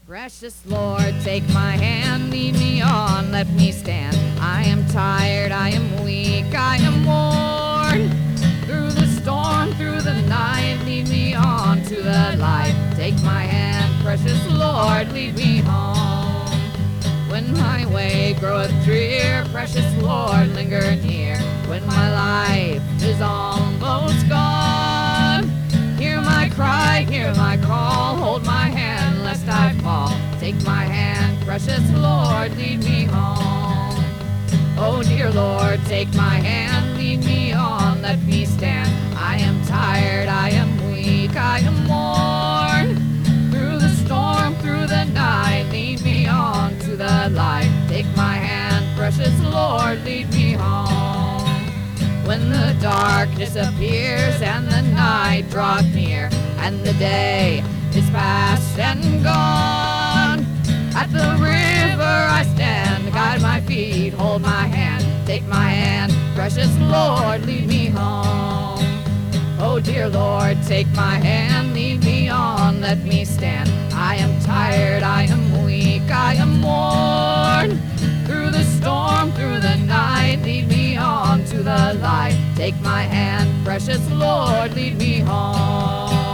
Precious Lord, take my hand, lead me on, let me stand. I am tired, I am weak, I am worn. Through the storm, through the night, lead me on to the light. Take my hand, precious Lord, lead me home. When my way groweth drear, precious Lord, linger near. When my life is almost gone, hear my cry, hear my call, hold my hand lest I fall. Take my hand, precious Lord, lead me home. Oh dear Lord, take my hand, lead me on, let me stand. I am tired, I am weak, I am worn. Through the storm, through the night, lead me on to the light. Take my hand, precious Lord, lead me home. When the darkness appears and the night draws near, and the day is past and gone, at the river I stand, guide my feet, hold my hand. Take my hand, precious Lord, lead me home. Oh dear Lord, take my hand, lead me on, let me stand. I am tired, I am weak, I am worn. Through the storm, through the night, lead me on to the light. Take my hand, precious Lord, lead me home.